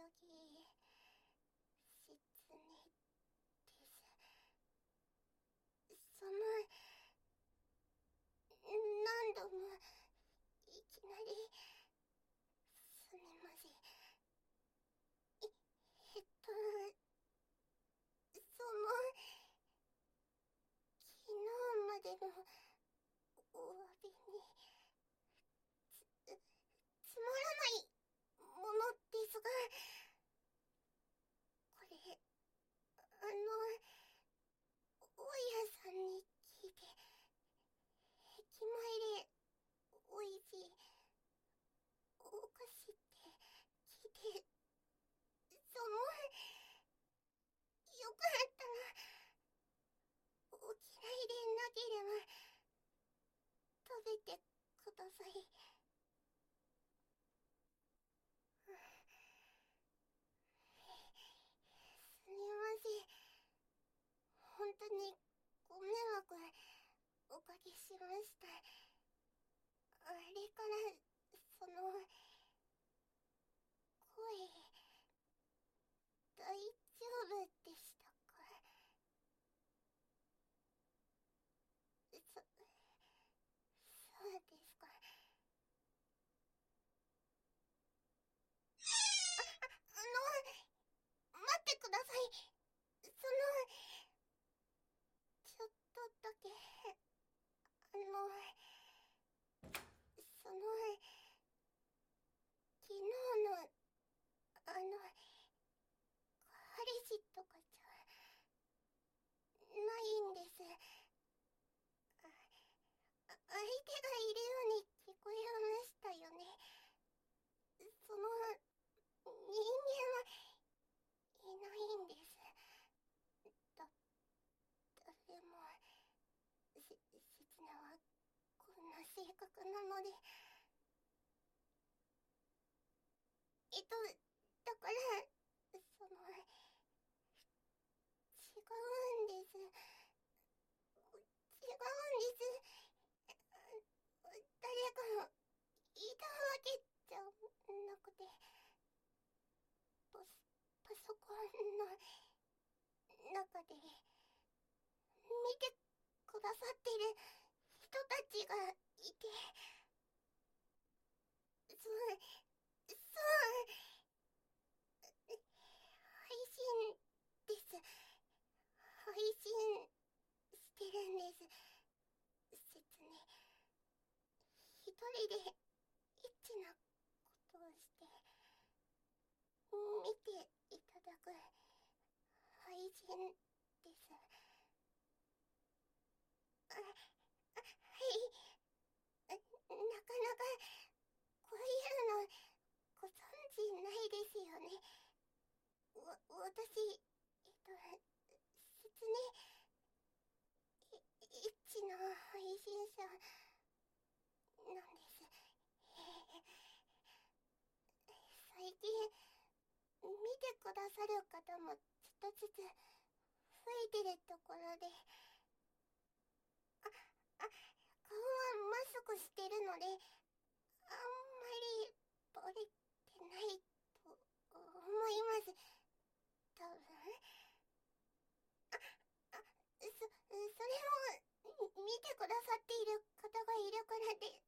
ぎ失念です。何度もいきなりすみません。えっと昨日までのお詫びにつまらないものですが、これ大家さんに聞いて、駅前でおいしいお菓子って聞いて、よくなったらお嫌いでなければ食べてください。すみません。本当にご迷惑おかけしました。あれから声大丈夫でしたか？そうですか。待ってください。ちょっとだけ、その、昨日の、彼氏とかじゃないんです。相手がいるように聞こえましたよね。人間はいないんです。だ、誰も、せつなはこんな性格なので、だから、違うんです。違うんです。誰かがいたわけじゃなくて、パパソコンの中で見てくださってる人たちがいて、配信です。配信してるんです。説明。一人でエッチなことをして見ていただく配信です。はい。なかなかこういうのご存知ないですよね。私、説明、エッチな配信者なんです。最近、見てくださる方もちょっとずつ増えてるところで、顔はマスクしてるので、あんまりバレてないと思います。多分。見てくださっている方がいるからで、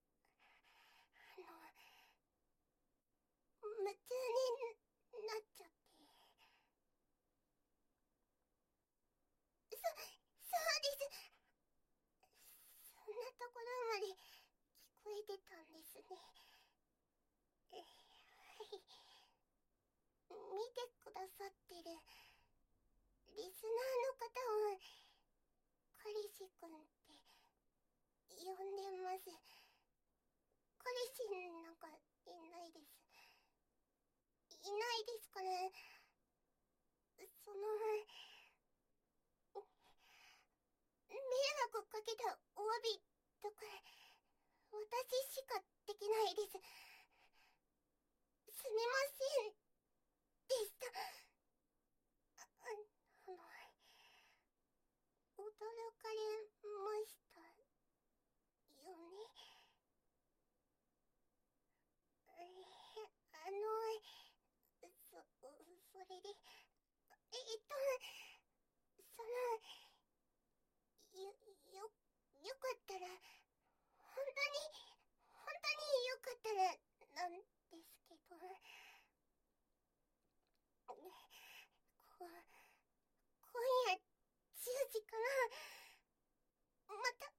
夢中になっちゃって。そうです。そんなところまで聞こえてたんですね。はい。見てくださってるリスナーの方を彼氏くんって呼んでます。彼氏なんかいないです。いないですから、その、迷惑かけたお詫びとか、私しかできないです。すみませんでした。あの、驚かれましたよね。あの、 今夜10時から、また、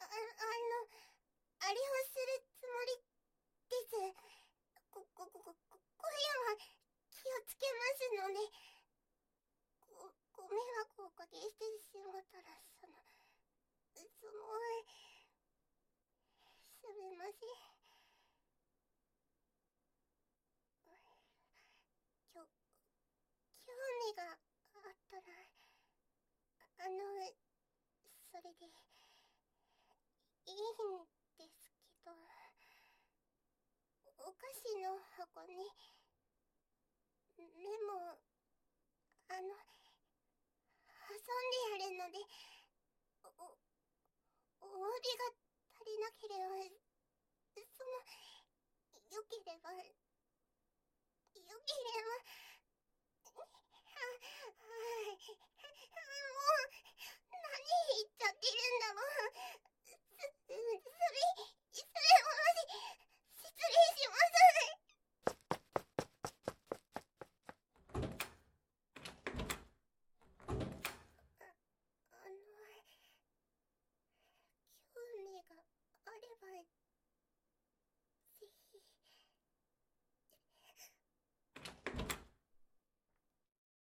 あれをするつもりです。今夜は気をつけますので、ご迷惑をおかけしてしまったら、すみません。興味があったら、それで、いいんですけど、お菓子の箱に、メモ、挟んであるので、お詫びが足りなければ、よければ、